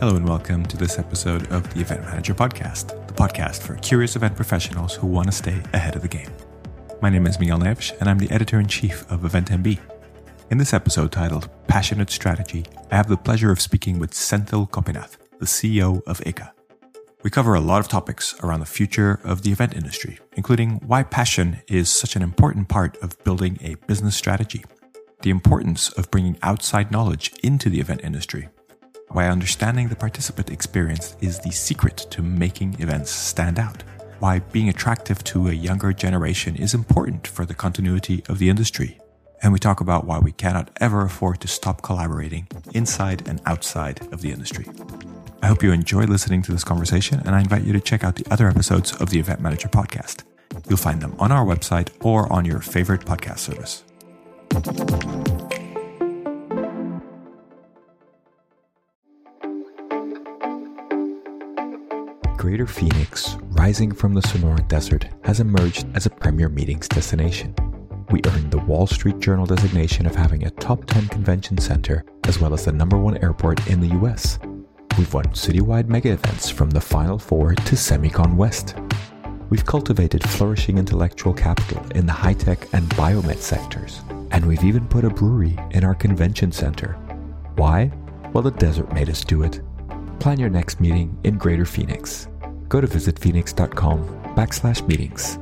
Hello and welcome to this episode of the Event Manager Podcast, the podcast for curious event professionals who want to stay ahead of the game. My name is Miguel Neves, and I'm the editor-in-chief of EventMB. In this episode titled Passionate Strategy, I have the pleasure of speaking with Senthil Gopinath, the CEO of ICA. We cover a lot of topics around the future of the event industry, including why passion is such an important part of building a business strategy, the importance of bringing outside knowledge into the event industry, why understanding the participant experience is the secret to making events stand out, why being attractive to a younger generation is important for the continuity of the industry, and we talk about why we cannot ever afford to stop collaborating inside and outside of the industry. I hope you enjoy listening to this conversation, and I invite you to check out the other episodes of the Event Manager Podcast. You'll find them on our website or on your favorite podcast service. Greater Phoenix, rising from the Sonoran Desert, has emerged as a premier meetings destination. We earned the Wall Street Journal designation of having a top 10 convention center, as well as the #1 airport in the US. We've won citywide mega events from the Final Four to Semicon West. We've cultivated flourishing intellectual capital in the high-tech and biomed sectors. And we've even put a brewery in our convention center. Why? Well, the desert made us do it. Plan your next meeting in Greater Phoenix. Go to visitphoenix.com/meetings.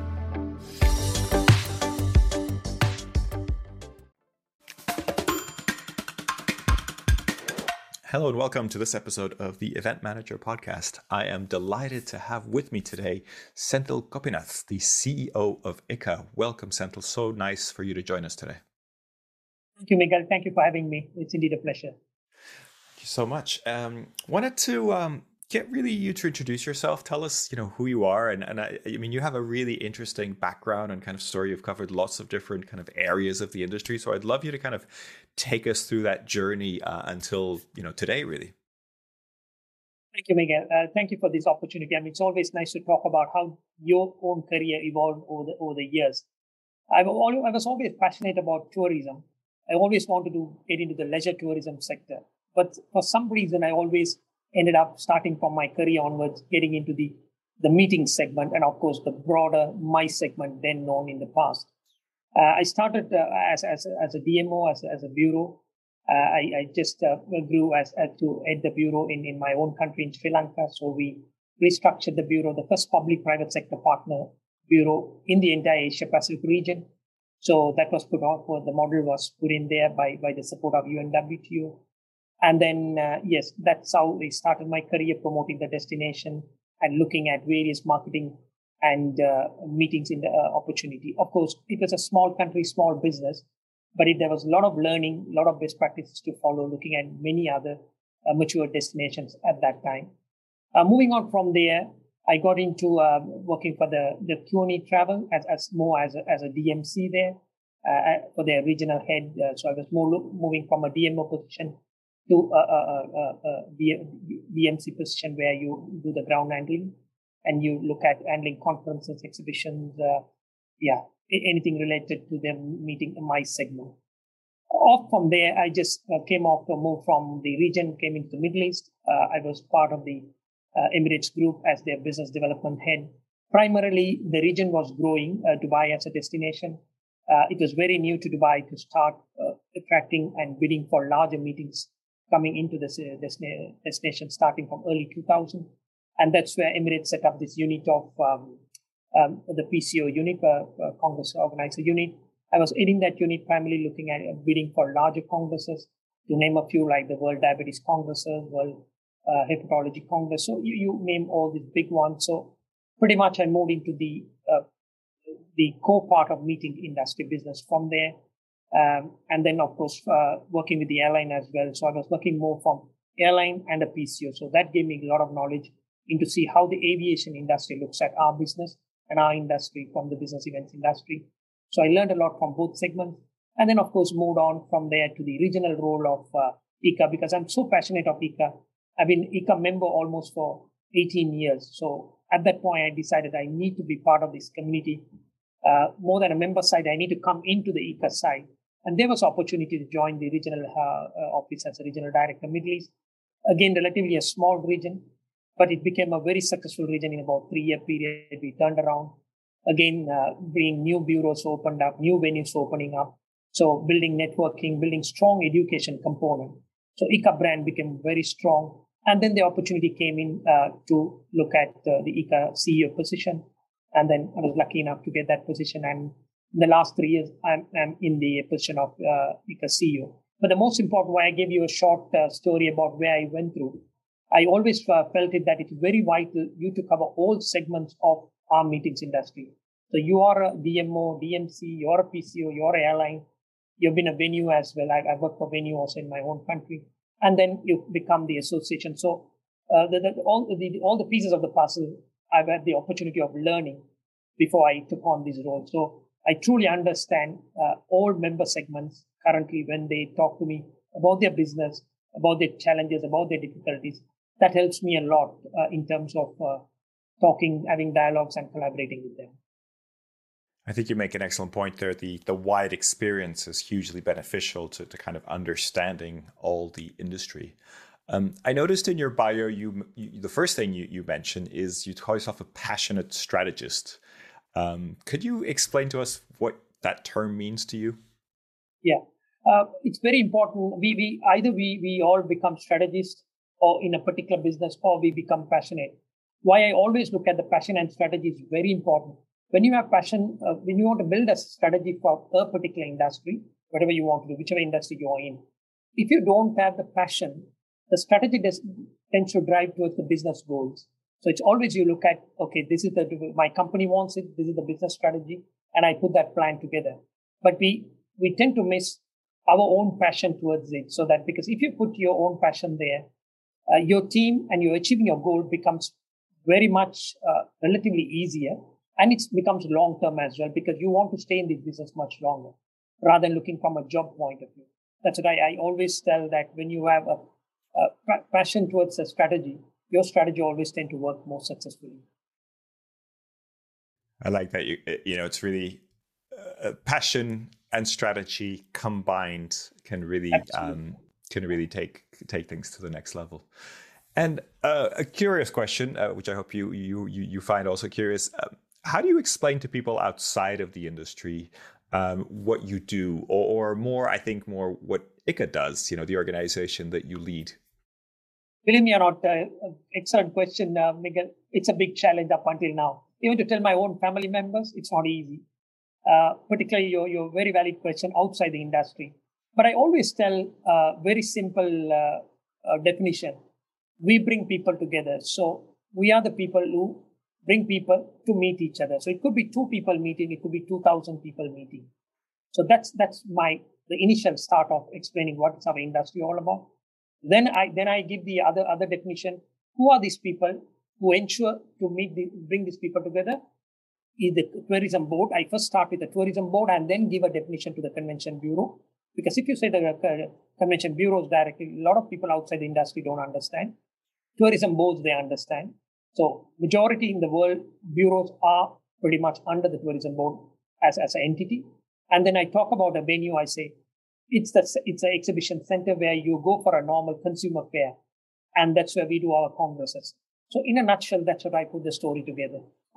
Hello and welcome to this episode of the Event Manager Podcast. I am delighted to have with me today Senthil Gopinath, the CEO of ICA. Welcome, Senthil. So nice for you to join us today. Thank you, Miguel. Thank you for having me. It's indeed a pleasure. Thank you so much. Wanted to get really you to introduce yourself. Tell us, who you are. And I mean, you have a really interesting background and kind of story. You've covered lots of different kind of areas of the industry. So I'd love you to kind of take us through that journey until, today, really. Thank you, Miguel. Thank you for this opportunity. I mean, it's always nice to talk about how your own career evolved over the years. I was always passionate about tourism. I always wanted to get into the leisure tourism sector. But for some reason, I always ended up starting from my career onwards, getting into the meeting segment and, of course, the broader MICE segment then known in the past. I started as a DMO, as a bureau. I just grew to head the bureau in my own country in Sri Lanka. So we restructured the bureau, the first public-private sector partner bureau in the entire Asia-Pacific region. So that was put out, the model was put in there by the support of UNWTO. And then, yes, that's how I started my career, promoting the destination and looking at various marketing and meetings in the opportunity. Of course, it was a small country, small business, but there was a lot of learning, a lot of best practices to follow, looking at many other mature destinations at that time. Moving on from there, I got into working for the Q&E Travel as a DMC there for their regional head. So I was moving from a DMO position to a DMC position where you do the ground handling and you look at handling conferences, exhibitions, anything related to the meeting in my segment. Off from there, I just moved from the region, came into the Middle East. I was part of the Emirates Group as their business development head. Primarily, the region was growing, Dubai as a destination. It was very new to Dubai to start attracting and bidding for larger meetings coming into this destination starting from early 2000. And that's where Emirates set up this unit of the PCO unit, Congress Organizer Unit. I was heading that unit primarily looking at bidding for larger congresses, to name a few like the World Diabetes Congresses, World Hepatology Congress. So you name all these big ones. So pretty much I moved into the core part of meeting industry business from there. And then, of course, working with the airline as well. So I was working more from airline and the PCO. So that gave me a lot of knowledge into see how the aviation industry looks at our business and our industry from the business events industry. So I learned a lot from both segments. And then, of course, moved on from there to the regional role of ICA because I'm so passionate of ICA. I've been ICA member almost for 18 years. So at that point, I decided I need to be part of this community. More than a member side, I need to come into the ICA side. And there was opportunity to join the regional office as a regional director Middle East. Again, relatively a small region, but it became a very successful region in about 3-year period. We turned around. Again, being new bureaus opened up, new venues opening up. So building networking, building strong education component. So ICA brand became very strong. And then the opportunity came in to look at the ICA CEO position. And then I was lucky enough to get that position. And in the last 3 years, I'm in the position of ICA CEO. But the most important why I gave you a short story about where I went through. I always felt it that it's very vital you to cover all segments of our meetings industry. So you are a DMO, DMC, you're a PCO, you're an airline, you've been a venue as well. I work for venue also in my own country. And then you become the association. So all the pieces of the puzzle, I've had the opportunity of learning before I took on this role. So I truly understand all member segments currently when they talk to me about their business, about their challenges, about their difficulties. That helps me a lot in terms of talking, having dialogues and collaborating with them. I think you make an excellent point there. The wide experience is hugely beneficial to kind of understanding all the industry. I noticed in your bio, you the first thing you mentioned is you call yourself a passionate strategist. Could you explain to us what that term means to you? Yeah, it's very important. We all become strategists or in a particular business, or we become passionate. Why I always look at the passion and strategy is very important. When you have passion, when you want to build a strategy for a particular industry, whatever you want to do, whichever industry you're in, if you don't have the passion, the strategy tends to drive towards the business goals. So it's always you look at, okay, this is my company wants it, this is the business strategy, and I put that plan together. But we tend to miss our own passion towards it. So that because if you put your own passion there, your team and you're achieving your goal becomes very much relatively easier. And it becomes long-term as well because you want to stay in this business much longer rather than looking from a job point of view. That's what I always tell that when you have a passion towards a strategy, your strategy always tend to work more successfully. I like that. It's really passion and strategy combined can really take things to the next level. And a curious question, which I hope you find also curious. How do you explain to people outside of the industry what you do, or more what ICA does? The organization that you lead. Believe me or not, excellent question, Miguel. It's a big challenge up until now. Even to tell my own family members, it's not easy. Particularly your very valid question outside the industry. But I always tell very simple definition. We bring people together. So we are the people who bring people to meet each other. So it could be 2 people meeting, it could be 2,000 people meeting. So that's the initial start of explaining what is our industry all about. Then I give the other definition. Who are these people who ensure to bring these people together? Is the tourism board. I first start with the tourism board and then give a definition to the convention bureau. Because if you say the convention bureaus directly, a lot of people outside the industry don't understand. Tourism boards, they understand. So majority in the world, bureaus are pretty much under the tourism board as an entity. And then I talk about a venue, I say, it's an exhibition center where you go for a normal consumer fair. And that's where we do our congresses. So in a nutshell, that's what I put the story together.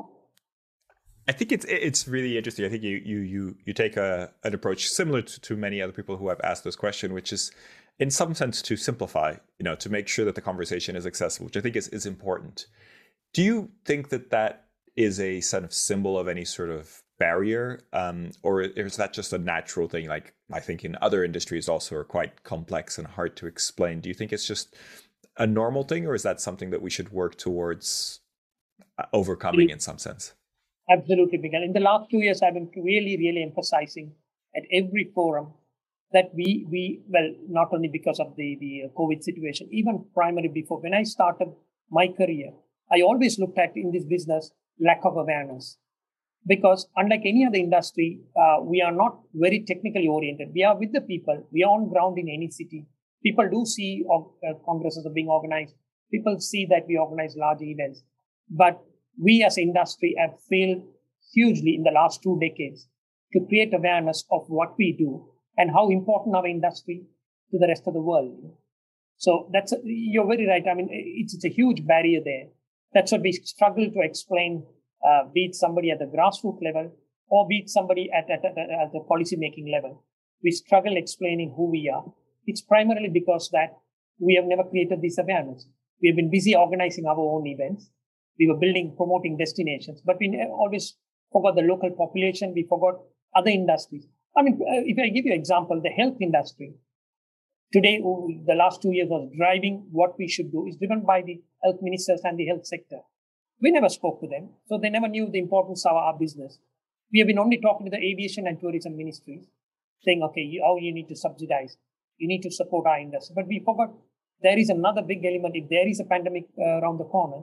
I think it's really interesting. I think you take an approach similar to many other people who have asked this question, which is in some sense to simplify, to make sure that the conversation is accessible, which I think is important. Do you think that is a sort of symbol of any sort of barrier, or is that just a natural thing? Like I think in other industries also are quite complex and hard to explain. Do you think it's just a normal thing, or is that something that we should work towards overcoming in some sense? Absolutely, Miguel. In the last 2 years, I've been really, really emphasizing at every forum that we not only because of the COVID situation, even primarily before, when I started my career, I always looked at in this business lack of awareness. Because unlike any other industry, we are not very technically oriented. We are with the people. We are on ground in any city. People do see congresses are being organized. People see that we organize large events. But we as an industry have failed hugely in the last 2 decades to create awareness of what we do and how important our industry to the rest of the world. So you're very right. I mean, it's a huge barrier there. That's what we struggle to explain, be it somebody at the grassroots level or be it somebody at the policy making level. We struggle explaining who we are. It's primarily because that we have never created this awareness. We have been busy organizing our own events. We were promoting destinations, but we always forgot the local population. We forgot other industries. I mean, if I give you an example, the health industry today, the last 2 years was driving what we should do is driven by the health ministers and the health sector. We never spoke to them, so they never knew the importance of our business. We have been only talking to the aviation and tourism ministries, saying, okay, you need to subsidize, you need to support our industry. But we forgot there is another big element. If there is a pandemic around the corner,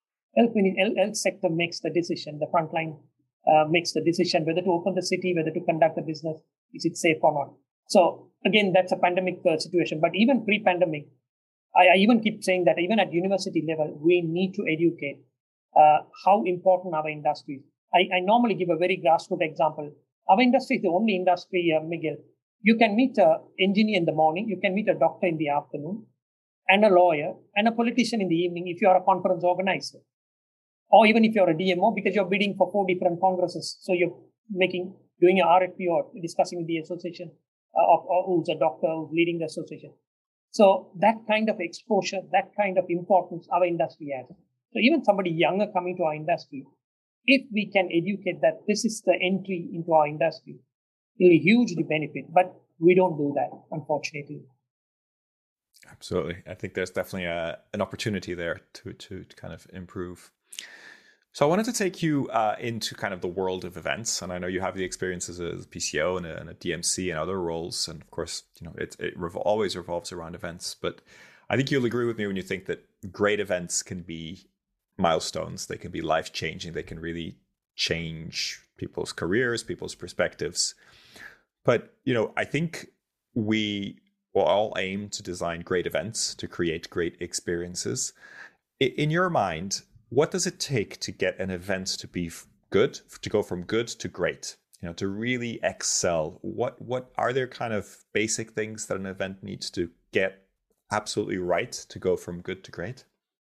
health sector makes the decision, the frontline makes the decision whether to open the city, whether to conduct the business, is it safe or not. So again, that's a pandemic situation. But even pre-pandemic, I even keep saying that even at university level, we need to educate how important our industry is. I normally give a very grassroots example. Our industry is the only industry, Miguel. You can meet an engineer in the morning, you can meet a doctor in the afternoon, and a lawyer and a politician in the evening if you are a conference organizer. Or even if you're a DMO, because you're bidding for 4 different congresses. So you're doing an RFP or discussing with the association of who's a doctor who's leading the association. So that kind of exposure, that kind of importance our industry has. So even somebody younger coming to our industry, if we can educate that this is the entry into our industry, it will hugely benefit. But we don't do that, unfortunately. Absolutely. I think there's definitely an opportunity there to kind of improve. So I wanted to take you into kind of the world of events, and I know you have the experiences as a PCO and a DMC and other roles, and of course, it always revolves around events. But I think you'll agree with me when you think that great events can be milestones, they can be life-changing, they can really change people's careers, people's perspectives. But I think we will all aim to design great events, to create great experiences. In your mind, what does it take to get an event to be good, to go from good to great, to really excel? What are there kind of basic things that an event needs to get absolutely right to go from good to great?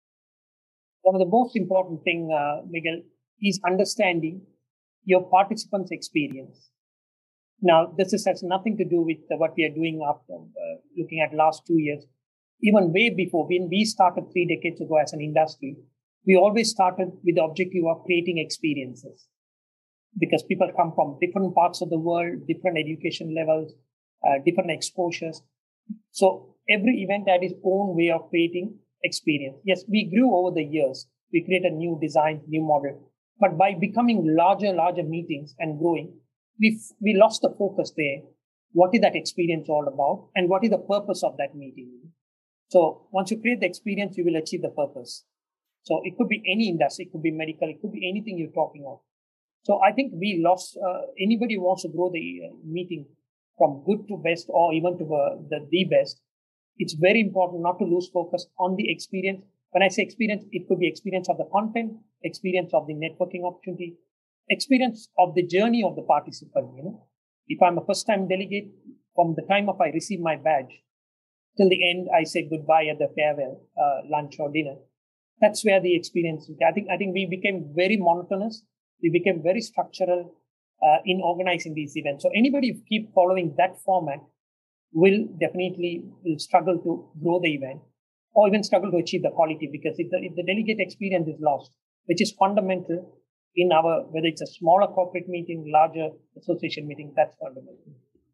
One of the most important thing, Miguel, is understanding your participants' experience. Now, this has nothing to do with what we are doing after looking at last 2 years. Even way before, when we started 3 decades ago as an industry, we always started with the objective of creating experiences, because people come from different parts of the world, different education levels, different exposures. So every event had its own way of creating experience. Yes, we grew over the years. We created new design, new model. But by becoming larger meetings and growing, we lost the focus there. What is that experience all about? And what is the purpose of that meeting? So once you create the experience, you will achieve the purpose. So it could be any industry, it could be medical, it could be anything you're talking of. So I think we lost, anybody who wants to grow the meeting from good to best or even to the best, it's very important not to lose focus on the experience. When I say experience, it could be experience of the content, experience of the networking opportunity, experience of the journey of the participant. If I'm a first-time delegate, from the time of I receive my badge till the end, I say goodbye at the farewell lunch or dinner. That's where the experience. I think we became very monotonous. We became very structural in organizing these events. So anybody who keep following that format will definitely struggle to grow the event, or even struggle to achieve the quality, because if the delegate experience is lost, which is fundamental in our, whether it's a smaller corporate meeting, larger association meeting, that's fundamental.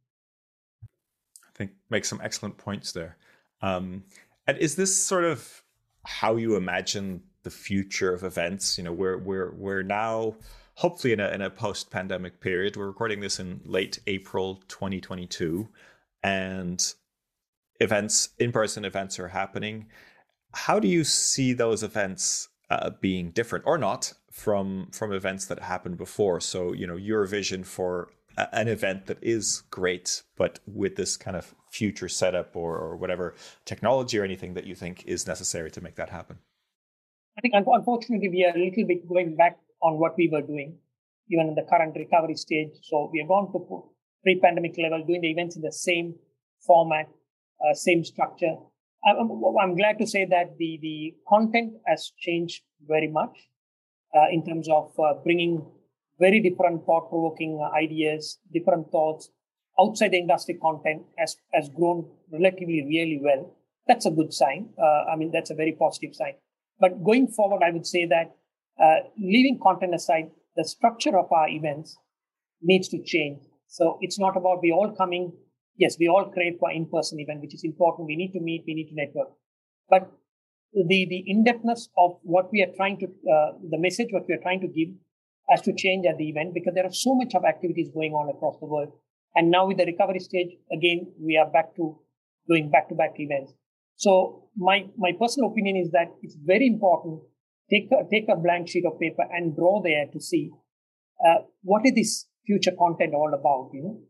I think makes some excellent points there. And is this sort of how you imagine the future of events? We're now hopefully in a post-pandemic period. We're recording this in late April 2022, and in-person events are happening. How do you see those events being different or not from events that happened before? So, your vision for an event that is great, but with this kind of future setup or whatever technology or anything that you think is necessary to make that happen? I think, unfortunately, we are a little bit going back on what we were doing, even in the current recovery stage. So we are going to pre-pandemic level, doing the events in the same format, same structure. I'm glad to say that the content has changed very much in terms of bringing very different thought-provoking ideas, different thoughts outside the industry. Content has grown relatively really well. That's a good sign. That's a very positive sign. But going forward, I would say that leaving content aside, the structure of our events needs to change. So it's not about we all coming. Yes, we all crave for in-person event, which is important. We need to meet, we need to network. But the in-depthness of what we are trying to, the message what we are trying to give has to change at the event, because there are so much of activities going on across the world. And now with the recovery stage, again, we are back to doing back-to-back events. So my personal opinion is that it's very important. Take a blank sheet of paper and draw there to see what is this future content all about.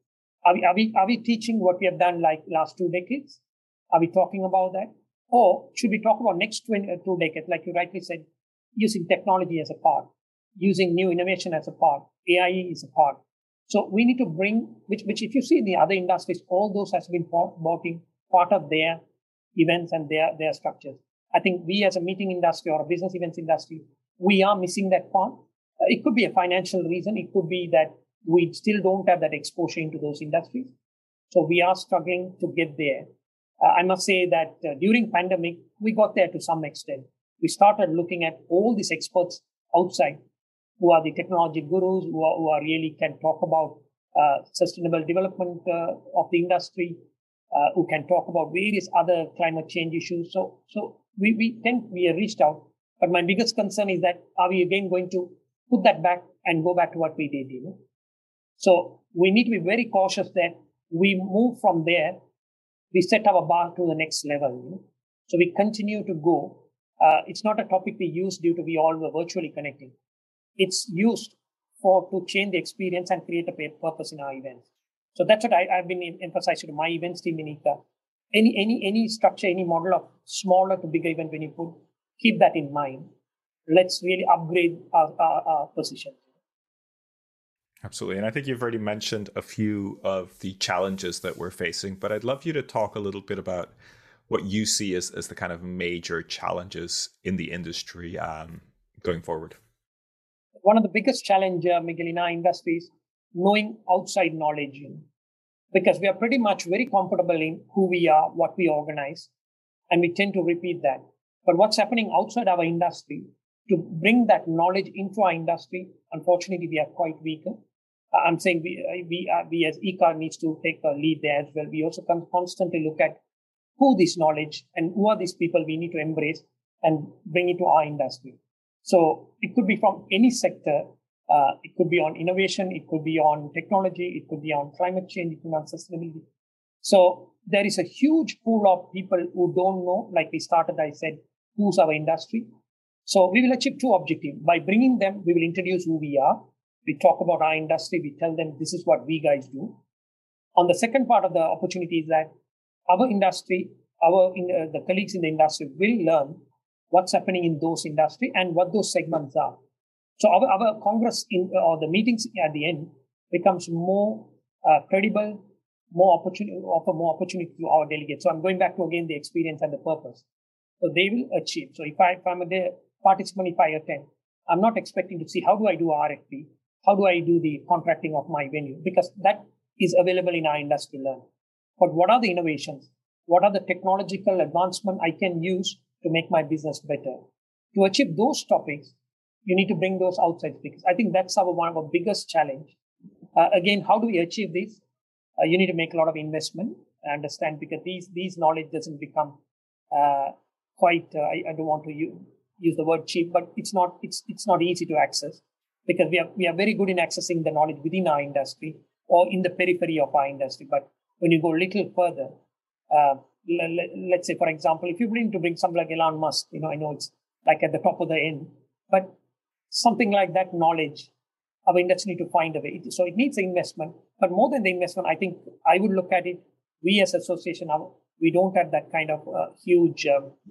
Are we teaching what we have done like last 2 decades? Are we talking about that? Or should we talk about next 2 decades, like you rightly said, using technology as a part, using new innovation as a part, AI is a part. So we need to bring, which if you see in the other industries, all those has been part of their events and their structures. I think we as a meeting industry or a business events industry, we are missing that part. It could be a financial reason. It could be that we still don't have that exposure into those industries. So we are struggling to get there. I must say that during pandemic, we got there to some extent. We started looking at all these experts outside who are the technology gurus, who are really can talk about sustainable development of the industry, who can talk about various other climate change issues. So we have reached out. But my biggest concern is that are we again going to put that back and go back to what we did? So we need to be very cautious that we move from there. We set our bar to the next level. So we continue to go. It's not a topic we use due to we all were virtually connecting. It's used to change the experience and create a purpose in our events. So that's what I've been emphasizing to my events team in ICA. Any structure, any model of smaller to bigger event when you put, keep that in mind. Let's really upgrade our position. Absolutely. And I think you've already mentioned a few of the challenges that we're facing, but I'd love you to talk a little bit about what you see as the kind of major challenges in the industry going forward. One of the biggest challenges, Miguel, in our industry is knowing outside knowledge, because we are pretty much very comfortable in who we are, what we organize, and we tend to repeat that. But what's happening outside our industry, to bring that knowledge into our industry, unfortunately, we are quite weaker. I'm saying we as ICAR needs to take a lead there as well. We also constantly look at who this knowledge and who are these people we need to embrace and bring it to our industry. So it could be from any sector. It could be on innovation. It could be on technology. It could be on climate change. It could be on sustainability. So there is a huge pool of people who don't know, like we started, I said, who's our industry. So we will achieve two objectives. By bringing them, we will introduce who we are. We talk about our industry. We tell them this is what we guys do. On the second part of the opportunity is that our industry, the colleagues in the industry will learn what's happening in those industry and what those segments are. So our congress or the meetings at the end becomes more credible, offer more opportunity to our delegates. So I'm going back to again the experience and the purpose. So they will achieve. So if I'm a participant, if I attend, I'm not expecting to see how do I do RFP, how do I do the contracting of my venue, because that is available in our industry learn. But what are the innovations? What are the technological advancement I can use to make my business better? To achieve those topics, you need to bring those outside speakers. I think that's one of our biggest challenge. Again, how do we achieve this? You need to make a lot of investment. I understand, because these knowledge doesn't become quite. I don't want to use the word cheap, but it's not easy to access, because we are very good in accessing the knowledge within our industry or in the periphery of our industry. But when you go a little further, let's say, for example, if you need to bring something like Elon Musk, I know it's like at the top of the end, but something like that knowledge, our industry need to find a way. So it needs investment, but more than the investment, I think I would look at it. We as association, we don't have that kind of huge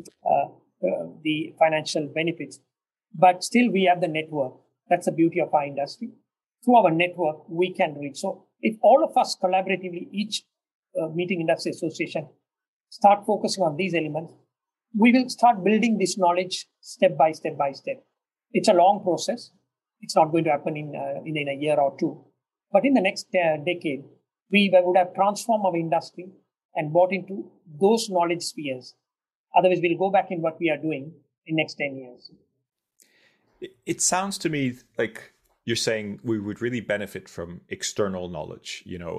the financial benefits, but still we have the network. That's the beauty of our industry. Through our network, we can reach. So if all of us collaboratively, each meeting industry association start focusing on these elements, we will start building this knowledge step by step by step. It's a long process. It's not going to happen in a year or two. But in the next decade, we would have transformed our industry and brought into those knowledge spheres. Otherwise, we'll go back in what we are doing in next 10 years. It sounds to me like you're saying we would really benefit from external knowledge,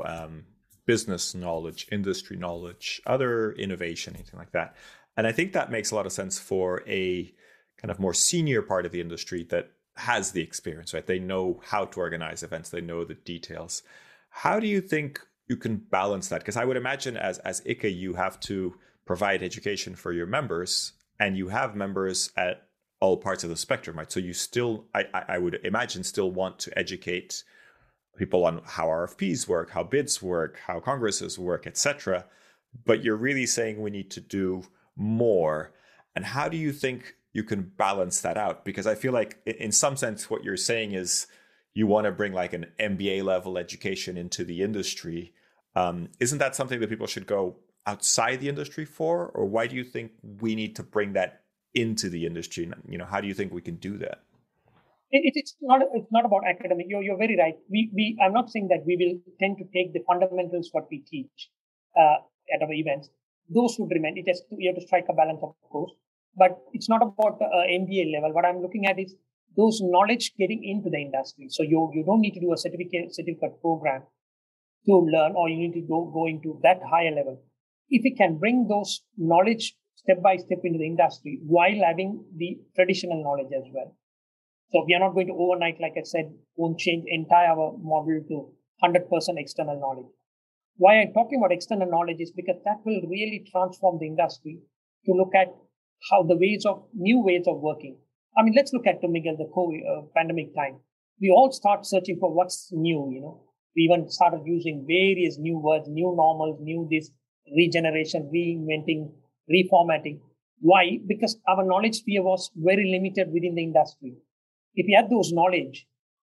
business knowledge, industry knowledge, other innovation, anything like that. And I think that makes a lot of sense for a kind of more senior part of the industry that has the experience, right? They know how to organize events. They know the details. How do you think you can balance that? Because I would imagine as ICCA, you have to provide education for your members, and you have members at all parts of the spectrum, right? So you still, I would imagine, still want to educate people on how RFPs work, how bids work, how congresses work, etc. But you're really saying we need to do more. And how do you think you can balance that out? Because I feel like in some sense, what you're saying is you want to bring like an MBA level education into the industry. Isn't that something that people should go outside the industry for? Or why do you think we need to bring that into the industry? How do you think we can do that? It's not about academic. You're very right. I'm not saying that we will tend to take the fundamentals what we teach at our events. Those would remain. You have to strike a balance, of course. But it's not about MBA level. What I'm looking at is those knowledge getting into the industry. So you don't need to do a certificate program to learn, or you need to go into that higher level. If we can bring those knowledge step by step into the industry while having the traditional knowledge as well. So we are not going to overnight, like I said, won't change entire our model to 100% external knowledge. Why I'm talking about external knowledge is because that will really transform the industry to look at how new ways of working. I mean, let's look at, Miguel, the COVID pandemic time. We all start searching for what's new, We even started using various new words, new normals, new this, regeneration, reinventing, reformatting. Why? Because our knowledge sphere was very limited within the industry. If we had those knowledge,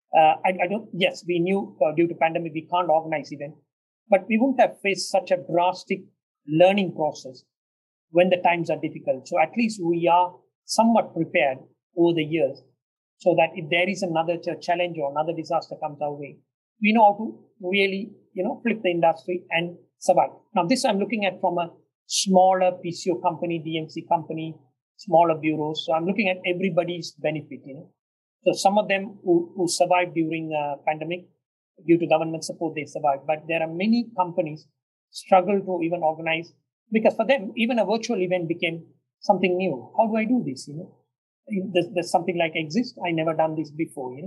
yes, we knew due to pandemic, we can't organize events, but we wouldn't have faced such a drastic learning process when the times are difficult. So at least we are somewhat prepared over the years so that if there is another challenge or another disaster comes our way, we know how to really, flip the industry and survive. Now, this I'm looking at from a smaller PCO company, DMC company, smaller bureaus. So I'm looking at everybody's benefit, So some of them who survived during pandemic, due to government support, they survived. But there are many companies struggle to even organize, because for them, even a virtual event became something new. How do I do this? There's something like exist. I never done this before,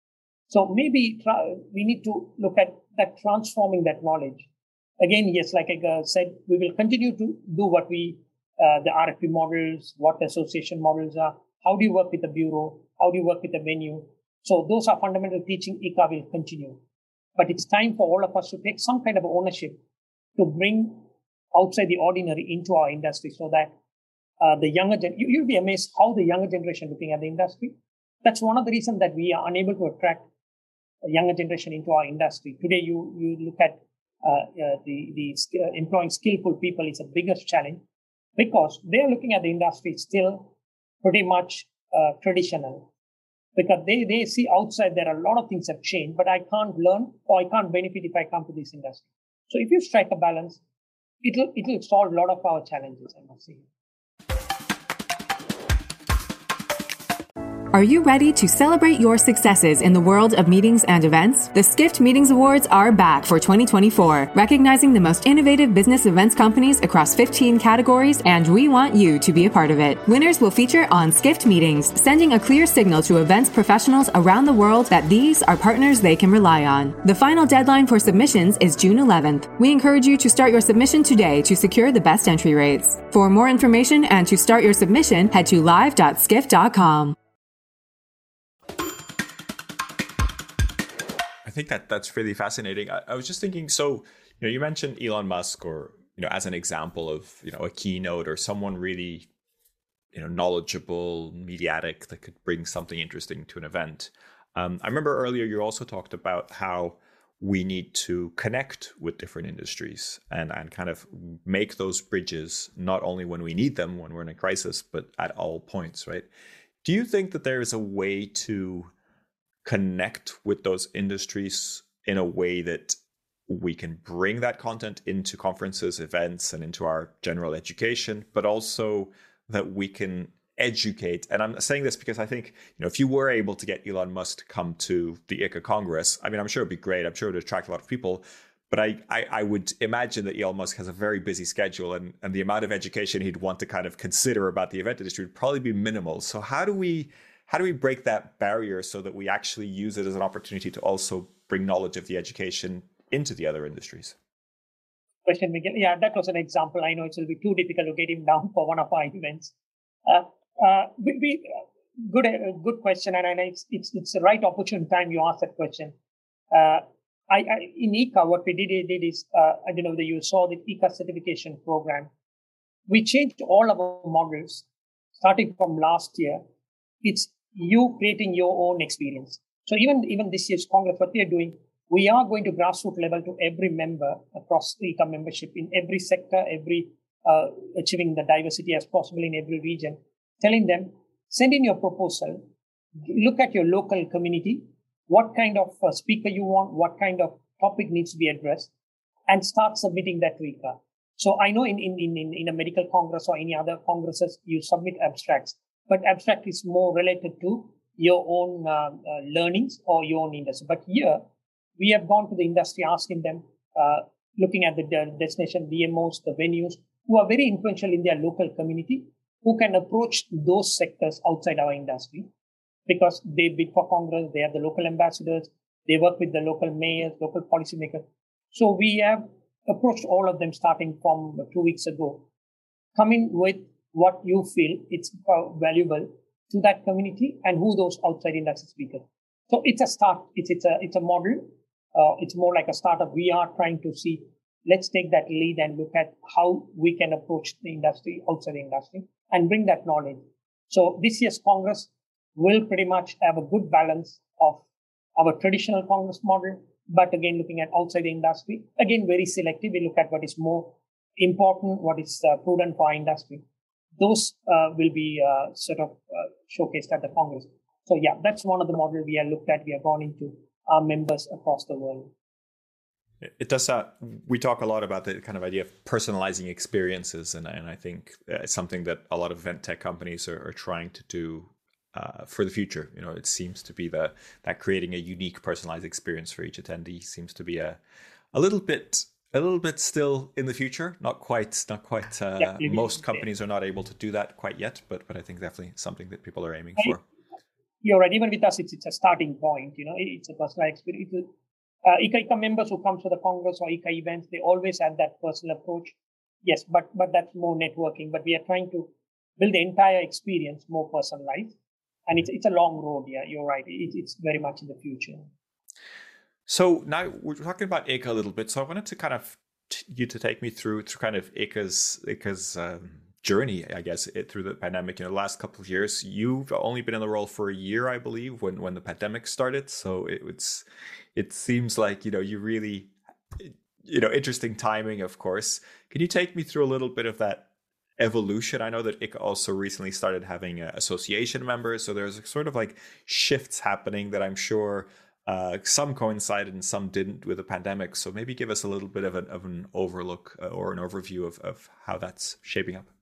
So maybe we need to look at that, transforming that knowledge. Again, yes, like I said, we will continue to do what the RFP models, what the association models are. How do you work with the bureau? How do you work with the venue? So those are fundamental teaching ICCA will continue. But it's time for all of us to take some kind of ownership to bring outside the ordinary into our industry, so that the younger you'll be amazed how the younger generation looking at the industry. That's one of the reasons that we are unable to attract a younger generation into our industry. Today, you look at employing skillful people is the biggest challenge, because they're looking at the industry still pretty much traditional, because they see outside there are a lot of things have changed, but I can't learn or I can't benefit if I come to this industry. So if you strike a balance, it'll solve a lot of our challenges, I must say. Are you ready to celebrate your successes in the world of meetings and events? The Skift Meetings Awards are back for 2024, recognizing the most innovative business events companies across 15 categories, and we want you to be a part of it. Winners will feature on Skift Meetings, sending a clear signal to events professionals around the world that these are partners they can rely on. The final deadline for submissions is June 11th. We encourage you to start your submission today to secure the best entry rates. For more information and to start your submission, head to live.skift.com. I think that's really fascinating. I was just thinking, so, you mentioned Elon Musk, or, as an example of, a keynote or someone really, knowledgeable, mediatic, that could bring something interesting to an event. I remember earlier you also talked about how we need to connect with different industries and kind of make those bridges, not only when we need them, when we're in a crisis, but at all points, right? Do you think that there is a way to connect with those industries in a way that we can bring that content into conferences, events, and into our general education, but also that we can educate? And I'm saying this because I think, if you were able to get Elon Musk to come to the ICA Congress, I mean, I'm sure it'd be great. I'm sure it would attract a lot of people. But I would imagine that Elon Musk has a very busy schedule, and the amount of education he'd want to kind of consider about the event industry would probably be minimal. So how do we break that barrier so that we actually use it as an opportunity to also bring knowledge of the education into the other industries? Question, Miguel. Yeah, that was an example. I know it will be too difficult to get him down for one of our events. Good question, and it's the right opportune time you ask that question. In ICA, what we did is, I don't know whether you saw the ICA certification program. We changed all of our models starting from last year. It's you creating your own experience. So even this year's Congress, what we are doing, we are going to grassroots level to every member across the ICA membership in every sector, achieving the diversity as possible in every region, telling them, send in your proposal, look at your local community, what kind of speaker you want, what kind of topic needs to be addressed, and start submitting that to ICA. So I know in a medical congress or any other congresses, you submit abstracts, but abstract is more related to your own learnings or your own industry. But here, we have gone to the industry, asking them, looking at the destination DMOs, the venues, who are very influential in their local community, who can approach those sectors outside our industry, because they bid for Congress, they have the local ambassadors, they work with the local mayors, local policymakers. So we have approached all of them starting from 2 weeks ago. Come in with what you feel it's valuable to that community and who those outside industry speakers. So it's a start. It's a model. It's more like a startup. We are trying to see, let's take that lead and look at how we can approach the industry, outside the industry, and bring that knowledge. So this year's Congress will pretty much have a good balance of our traditional Congress model, but again, looking at outside the industry, again, very selective. We look at what is more important, what is prudent for our industry. Those will be showcased at the Congress. So yeah, that's one of the models we have looked at. We have gone into our members across the world. It does. We talk a lot about the kind of idea of personalizing experiences, and I think it's something that a lot of event tech companies are trying to do for the future. It seems to be that creating a unique personalized experience for each attendee seems to be a little bit still in the future. Not quite. Most companies are not able to do that quite yet, but I think definitely something that people are aiming for. You're right. Even with us, it's a starting point. It's a personal experience. ICA members who come to the Congress or ICA events, they always have that personal approach. Yes, but that's more networking. But we are trying to build the entire experience more personalized. And it's a long road. Yeah, you're right. It's very much in the future. So now we're talking about ICA a little bit. So I wanted to kind of you to take me through kind of ICA's journey, I guess, through the pandemic. The last couple of years, you've only been in the role for a year, I believe, when the pandemic started. So it seems like you really interesting timing, of course. Can you take me through a little bit of that evolution? I know that ICA also recently started having association members, so there's sort of like shifts happening that I'm sure some coincided and some didn't with the pandemic. So maybe give us a little bit of an overlook or an overview of how that's shaping up.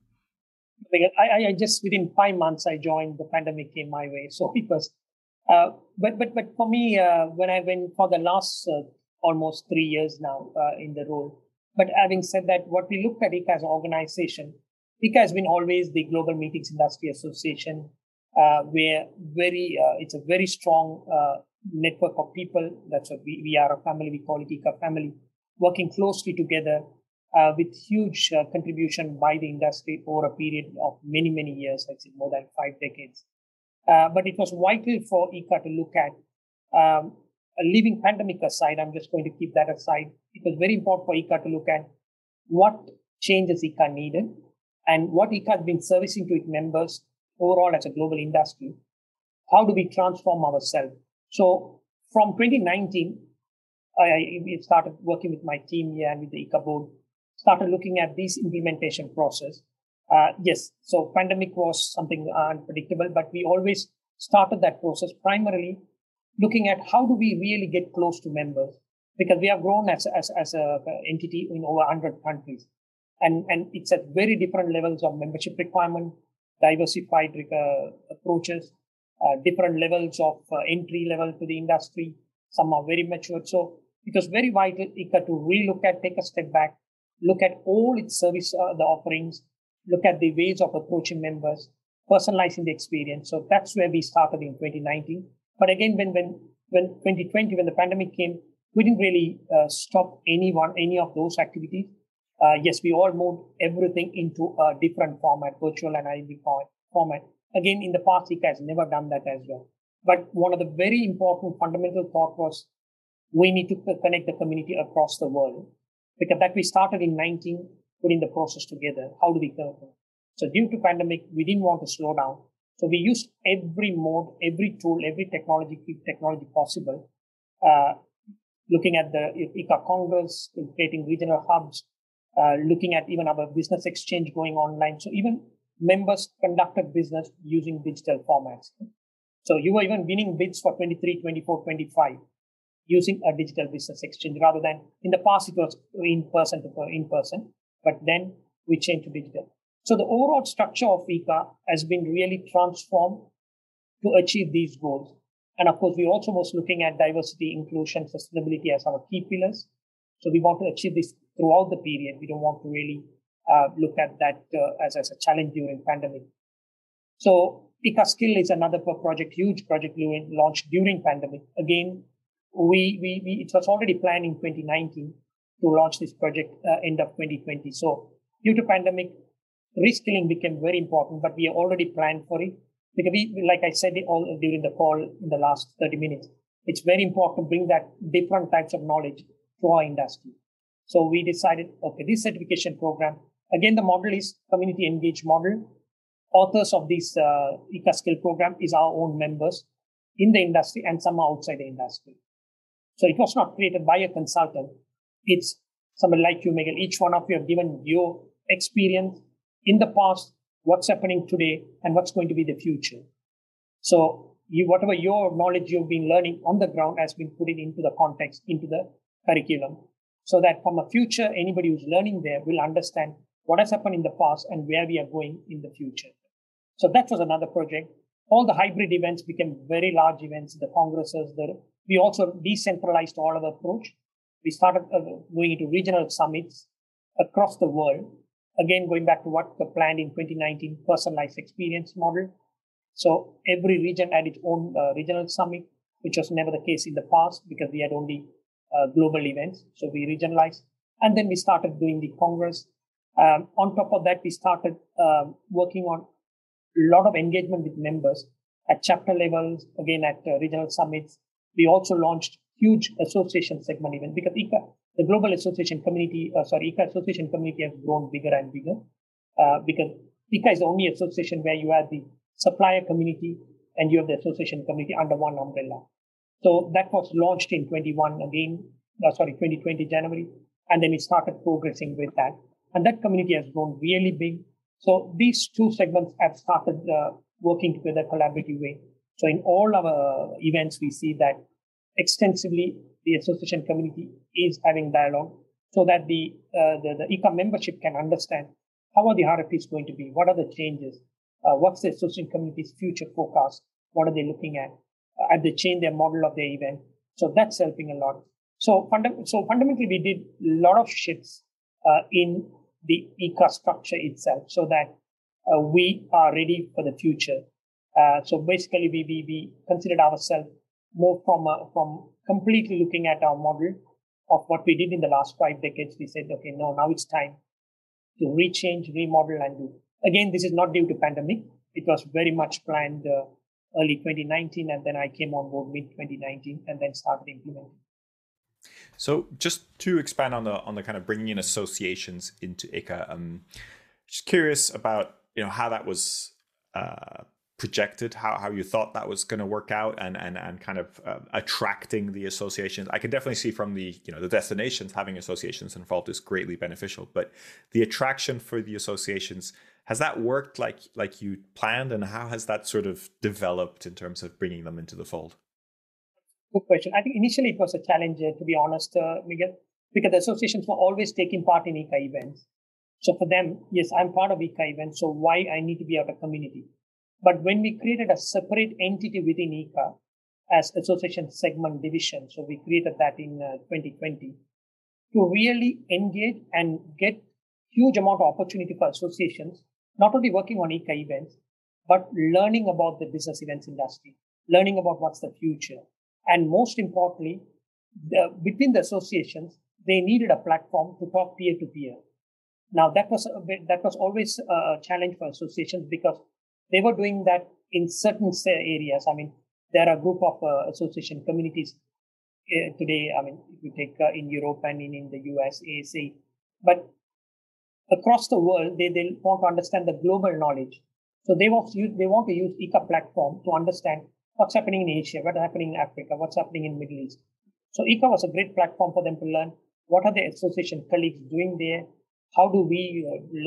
I just within 5 months I joined, the pandemic came my way. So it was, but for me, when I went for the last almost 3 years now in the role. But having said that, what we looked at ICA as an organization, ICA has been always the Global Meetings Industry Association, where it's a very strong network of people. That's what we are, a family. We call it ICA family, working closely together with huge contribution by the industry over a period of many, many years, I'd say more than 5 decades. But it was vital for ICA to look at, leaving pandemic aside, I'm just going to keep that aside. It was very important for ICA to look at what changes ICA needed and what ICA has been servicing to its members overall as a global industry. How do we transform ourselves? So from 2019, I started working with my team here and with the ICA board, started looking at this implementation process. Yes, so pandemic was something unpredictable, but we always started that process primarily looking at how do we really get close to members, because we have grown as a entity in over 100 countries, and it's at very different levels of membership requirement, diversified approaches, different levels of entry level to the industry. Some are very mature, so it was very vital ICA to relook at, take a step back, look at all its service, the offerings, look at the ways of approaching members, personalizing the experience. So that's where we started in 2019. But again, when 2020, when the pandemic came, we didn't really stop any of those activities. Yes, we all moved everything into a different format, virtual and hybrid format. Again, in the past, ICA has never done that as well. But one of the very important fundamental thought was we need to connect the community across the world, because that we started in 19, putting the process together. How do we connect them? So due to pandemic, we didn't want to slow down. So we used every mode, every tool, every technology possible, looking at the ICA Congress, creating regional hubs, looking at even our business exchange going online. So even members conducted business using digital formats. So you were even winning bids for 23, 24, 25 using a digital business exchange rather than in the past it was in person, but then we changed to digital. So the overall structure of ICA has been really transformed to achieve these goals. And of course, we also was looking at diversity, inclusion, sustainability as our key pillars. So we want to achieve this throughout the period. We don't want to really look at that as a challenge during pandemic. So ICA Skill is another project, huge project we launched during pandemic. Again, it was already planned in 2019 to launch this project end of 2020. So due to pandemic, reskilling became very important, but we are already planned for it. Because like I said all during the call in the last 30 minutes, it's very important to bring that different types of knowledge to our industry. So we decided, okay, this certification program, again, the model is community engaged model. Authors of this ICA Skill program is our own members in the industry and some outside the industry. So it was not created by a consultant. It's somebody like you, Miguel. Each one of you have given your experience in the past, what's happening today, and what's going to be the future. So whatever your knowledge you've been learning on the ground has been put into the context, into the curriculum, so that from a future, anybody who's learning there will understand what has happened in the past and where we are going in the future. So that was another project. All the hybrid events became very large events, the congresses. We also decentralized all our approach. We started going into regional summits across the world. Again, going back to what we planned in 2019, personalized experience model. So every region had its own regional summit, which was never the case in the past because we had only global events. So we regionalized. And then we started doing the Congress. On top of that, we started working on a lot of engagement with members at chapter levels, again at regional summits. We also launched huge association segment event because ICA, the global association community, ICA association community has grown bigger and bigger because ICA is the only association where you have the supplier community and you have the association community under one umbrella. So that was launched in 2020 January, and then we started progressing with that. And that community has grown really big. So these two segments have started working together collaborative way. So in all our events, we see that extensively the association community is having dialogue so that the ICA membership can understand how are the RFPs going to be, what are the changes, what's the association community's future forecast, what are they looking at, have they changed their model of their event. So that's helping a lot. So fundamentally, we did a lot of shifts in the ICA structure itself so that we are ready for the future. So basically, we considered ourselves more from completely looking at our model of what we did in the last 5 decades. We said, okay, no, now it's time to rechange, remodel, and do. Again, this is not due to pandemic. It was very much planned early 2019, and then I came on board mid 2019, and then started implementing. So just to expand on the kind of bringing in associations into ICA, just curious about how that was projected how you thought that was going to work out and kind of attracting the associations? I can definitely see from the the destinations, having associations involved is greatly beneficial, but the attraction for the associations, has that worked like you planned, and how has that sort of developed in terms of bringing them into the fold? Good question. I think initially it was a challenge, to be honest, Miguel, because the associations were always taking part in ICA events. So for them, yes, I'm part of ICA events, so why I need to be out of community? But when we created a separate entity within ICA as association segment division, so we created that in 2020 to really engage and get huge amount of opportunity for associations, not only working on ICA events, but learning about the business events industry, learning about what's the future. And most importantly, between the associations, they needed a platform to talk peer to peer. Now that was always a challenge for associations because they were doing that in certain areas. I mean, there are a group of association communities today. I mean, if you take in Europe and in the US, ASA, but across the world, they want to understand the global knowledge. So they want to use ICA platform to understand what's happening in Asia, what's happening in Africa, what's happening in Middle East. So ICA was a great platform for them to learn what are the association colleagues doing there, how do we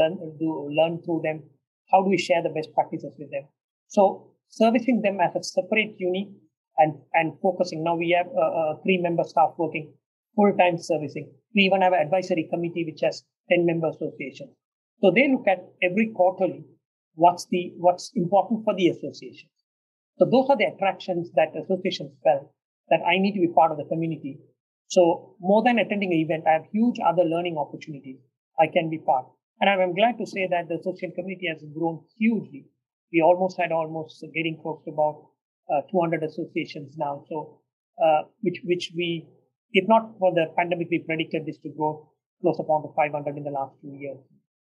learn through them, how do we share the best practices with them. So servicing them as a separate unit and focusing. Now we have 3-member staff working full-time servicing. We even have an advisory committee which has 10-member association. So they look at every quarterly what's important for the association. So those are the attractions that associations felt that I need to be part of the community. So more than attending an event, I have huge other learning opportunities I can be part. And I'm glad to say that the association community has grown hugely. We almost getting close to about 200 associations now. So which we, if not for the pandemic, we predicted this to grow close upon to 500 in the last 2 years.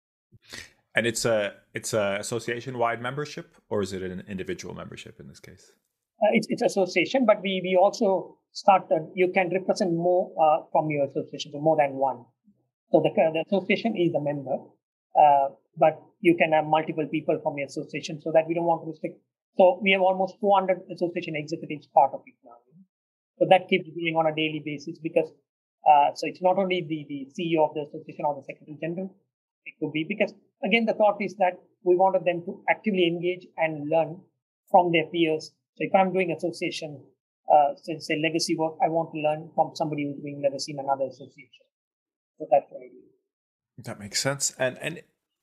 And it's a association-wide membership, or is it an individual membership in this case? It's association, but we also started. You can represent more from your association, so more than one. So the association is a member, but you can have multiple people from your association, so that we don't want to restrict. So we have almost 400 association executives part of it now. So that keeps going on a daily basis because so it's not only the CEO of the association or the Secretary General. It could be because, again, the thought is that we wanted them to actively engage and learn from their peers. So if I'm doing association, say legacy work, I want to learn from somebody who's doing legacy in another association. So that's what I do. That makes sense. And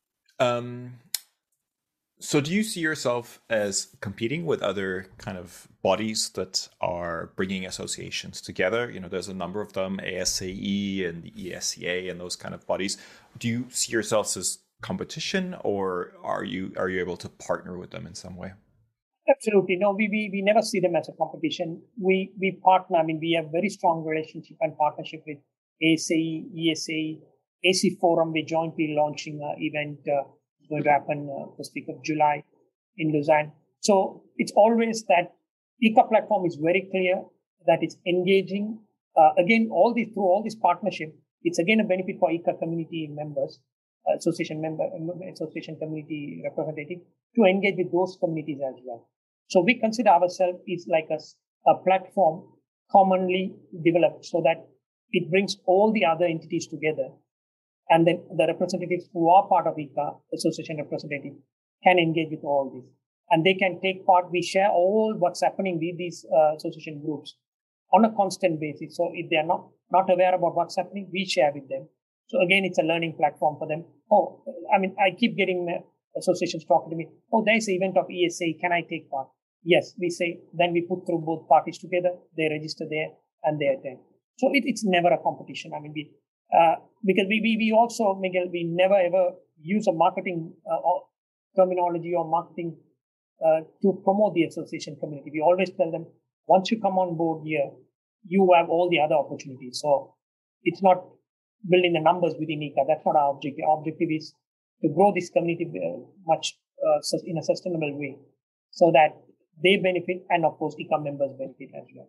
so do you see yourself as competing with other kind of bodies that are bringing associations together? There's a number of them, ASAE and the ESCA and those kind of bodies. Do you see yourselves as competition, or are you able to partner with them in some way? Absolutely. No, we never see them as a competition. We partner. I mean, we have very strong relationship and partnership with ASAE, ESA, AC Forum. We're jointly launching an event going to happen first week of July in Lausanne. So it's always that ICA platform is very clear that it's engaging. Again, through all this partnership, it's again a benefit for ICA community members, association community representative to engage with those communities as well. So we consider ourselves is like a platform commonly developed so that it brings all the other entities together. And then the representatives who are part of ICA, association representative, can engage with all this. And they can take part. We share all what's happening with these association groups on a constant basis. So if they are not aware about what's happening, we share with them. So again, it's a learning platform for them. I keep getting associations talking to me. There's an event of ESA. Can I take part? Yes, we say. Then we put through both parties together. They register there and they attend. So it's never a competition. I mean, because we also, Miguel, we never ever use a marketing terminology or marketing to promote the association community. We always tell them, once you come on board here, you have all the other opportunities. So it's not building the numbers within ICA. That's not our objective. Our objective is to grow this community much in a sustainable way so that they benefit and, of course, ICA members benefit as well.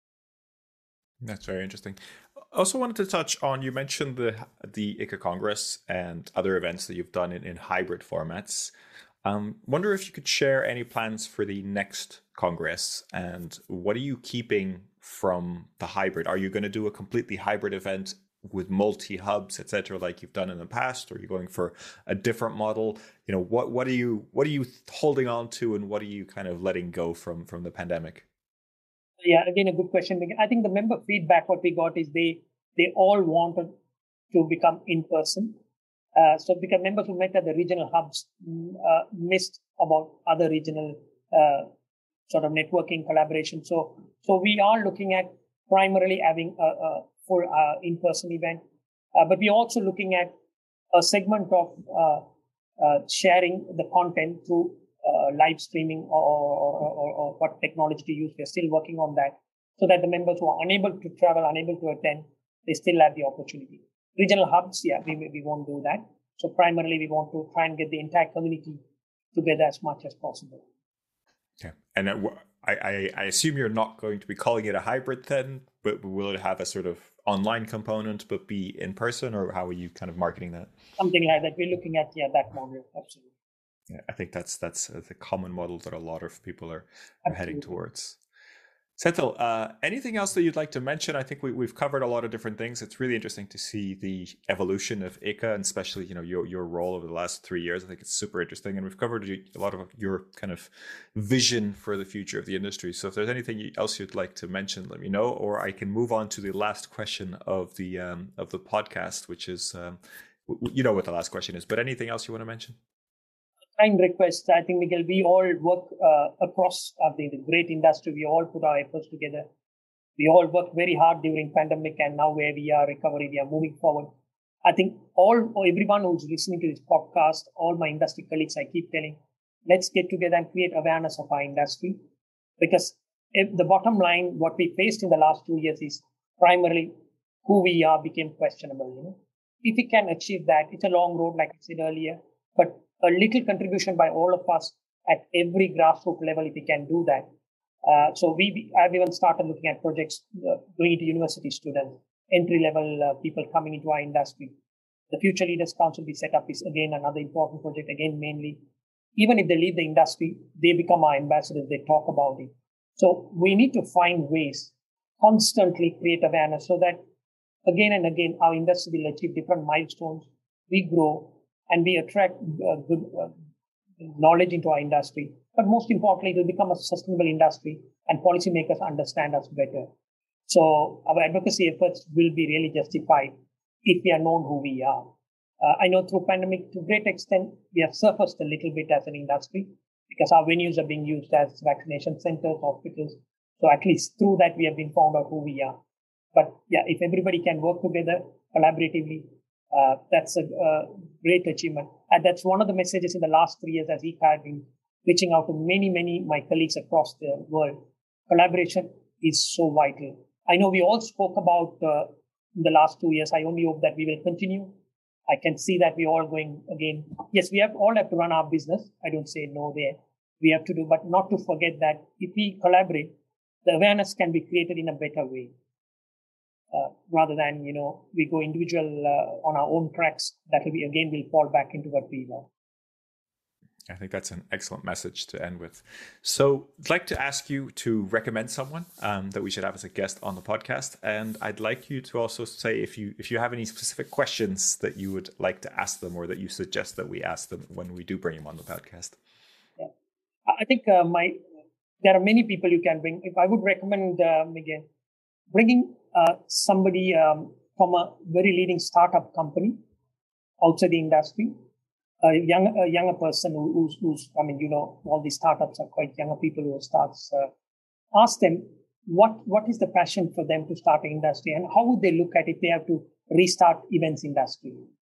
That's very interesting. I also wanted to touch on, you mentioned the ICA Congress and other events that you've done in hybrid formats. Wonder if you could share any plans for the next Congress, and what are you keeping from the hybrid? Are you going to do a completely hybrid event with multi-hubs, etc., like you've done in the past, or are you going for a different model? What are you holding on to, and what are you kind of letting go from the pandemic? Yeah, again, a good question. I think the member feedback, what we got is they all wanted to become in person. So because members who met at the regional hubs missed about other regional sort of networking collaboration. So we are looking at primarily having a full in-person event, but we're also looking at a segment of sharing the content through live streaming or what technology to use. We're still working on that so that the members who are unable to travel, unable to attend, they still have the opportunity. Regional hubs, we won't do that. So primarily, we want to try and get the entire community together as much as possible. Okay. And I assume you're not going to be calling it a hybrid then, but will it have a sort of online component but be in person, or how are you kind of marketing that? Something like that. We're looking at that model. Absolutely. Yeah, I think that's the common model that a lot of people are heading towards. Senthil, anything else that you'd like to mention? I think we've covered a lot of different things. It's really interesting to see the evolution of ICA, and especially your role over the last 3 years. I think it's super interesting, and we've covered a lot of your kind of vision for the future of the industry. So if there's anything else you'd like to mention, let me know, or I can move on to the last question of the podcast, which is you know what the last question is. But anything else you want to mention? Kind request. I think, Miguel, we all work across the great industry. We all put our efforts together. We all worked very hard during pandemic, and now where we are recovery, we are moving forward. I think everyone who's listening to this podcast, all my industry colleagues, I keep telling, let's get together and create awareness of our industry, because if the bottom line, what we faced in the last 2 years is primarily who we are became questionable. If we can achieve that, it's a long road, like I said earlier, but a little contribution by all of us at every grassroots level, if we can do that. So I've even started looking at projects going to university students, entry-level people coming into our industry. The Future Leaders Council we set up is, again, another important project. Again, mainly, even if they leave the industry, they become our ambassadors. They talk about it. So we need to find ways, constantly create awareness so that, again and again, our industry will achieve different milestones. We grow, and we attract good knowledge into our industry. But most importantly, it will become a sustainable industry, and policymakers understand us better. So our advocacy efforts will be really justified if we are known who we are. I know through pandemic, to a great extent, we have surfaced a little bit as an industry because our venues are being used as vaccination centers, hospitals. So at least through that, we have been found out who we are. But if everybody can work together collaboratively, that's a great achievement. And that's one of the messages in the last 3 years as ICA have been reaching out to many my colleagues across the world. Collaboration is so vital. I know we all spoke about in the last 2 years. I only hope that we will continue. I can see that we're all going again. Yes, we all have to run our business. I don't say no there. We have to do, but not to forget that if we collaborate, the awareness can be created in a better way. Rather than, we go individual on our own tracks, that will be, again, we'll fall back into what we love. I think that's an excellent message to end with. So I'd like to ask you to recommend someone that we should have as a guest on the podcast. And I'd like you to also say if you have any specific questions that you would like to ask them, or that you suggest that we ask them when we do bring them on the podcast. Yeah. I think there are many people you can bring. If I would recommend, again, bringing somebody from a very leading startup company outside the industry, a younger person who's all these startups are quite younger people who starts. Ask them what is the passion for them to start an industry, and how would they look at if they have to restart events industry?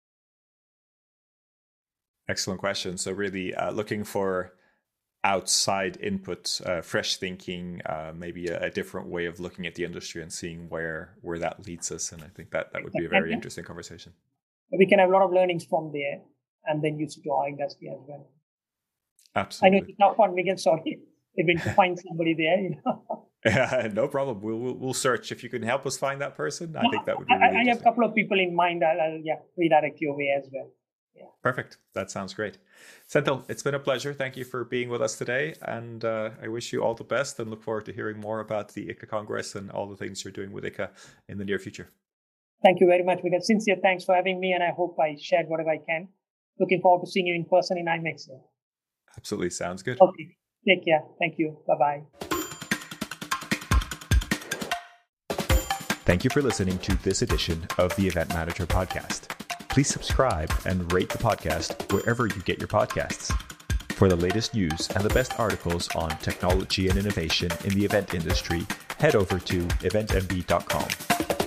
Excellent question. So really looking for outside input, fresh thinking, maybe a different way of looking at the industry and seeing where that leads us. And I think that would be a very interesting conversation. We can have a lot of learnings from there and then use it to our industry as well. Absolutely. I know it's a tough one, Miguel, sorry. We've been to find somebody there. Yeah, no problem. We'll search. If you can help us find that person, I think that would be really I have a couple of people in mind. I'll redirect your way as well. Yeah. Perfect. That sounds great. Senthil, it's been a pleasure. Thank you for being with us today. And I wish you all the best and look forward to hearing more about the ICCA Congress and all the things you're doing with ICCA in the near future. Thank you very much, Vikas. Sincere thanks for having me, and I hope I shared whatever I can. Looking forward to seeing you in person in IMEX. Absolutely. Sounds good. Okay. Take care. Thank you. Bye-bye. Thank you for listening to this edition of the Event Manager Podcast. Please subscribe and rate the podcast wherever you get your podcasts. For the latest news and the best articles on technology and innovation in the event industry, head over to eventmb.com.